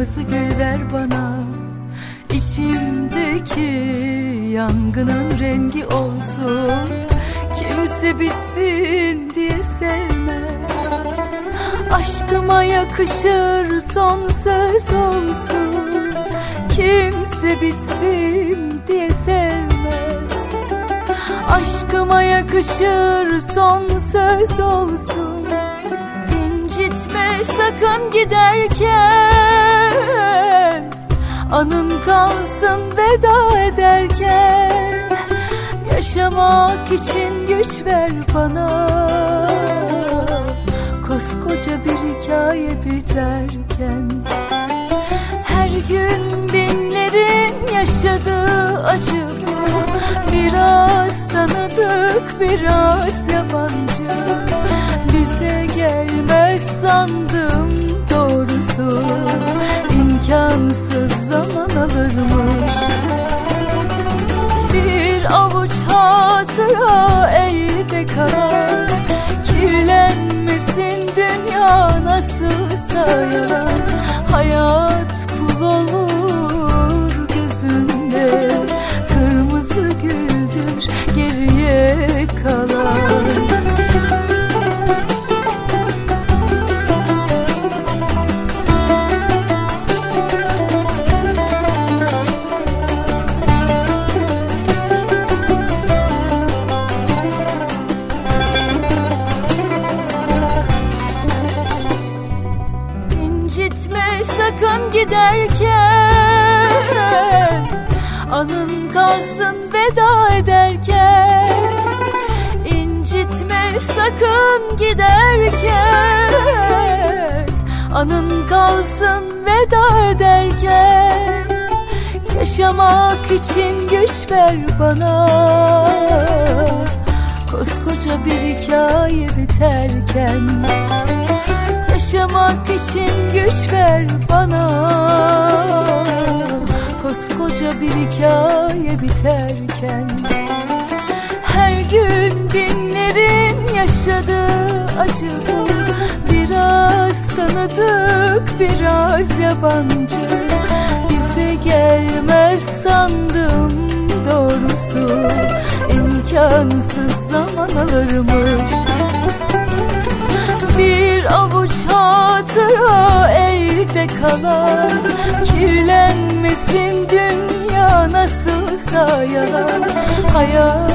kırmızı gül ver bana. İçimdeki yangının rengi olsun. Kimse bitsin diye sevmez. Aşkıma yakışır son söz olsun. Kimse bitsin diye sevmez. Aşkıma yakışır son söz olsun. İncitme sakın giderken, anın kalsın veda ederken. Yaşamak için güç ver bana, koskoca bir hikaye biterken. Her gün binlerin yaşadığı acı bu. Biraz tanıdık, biraz yabancı. Bize gelmez sandım doğrusu. İmkansız zaman alırmış. Bir avuç hatıra elde kalan. Kirlenmesin dünya nasılsa yalan. Hayat pul olur gözünde. Kırmızı güldür geriye kalan. İncitme sakın giderken, anın kalsın veda ederken. İncitme sakın giderken, anın kalsın veda ederken. Yaşamak için güç ver bana, koskoca bir hikaye biterken. Yaşamak için güç ver bana, koskoca bir hikaye biterken. Her gün binlerin yaşadığı acı bu. Biraz tanıdık, biraz yabancı. Bize gelmez sandım doğrusu. İmkansız zaman alırmış. Bir avuç hatıra elde kalan. Kirlenmesin dünya nasılsa yalan. Hayat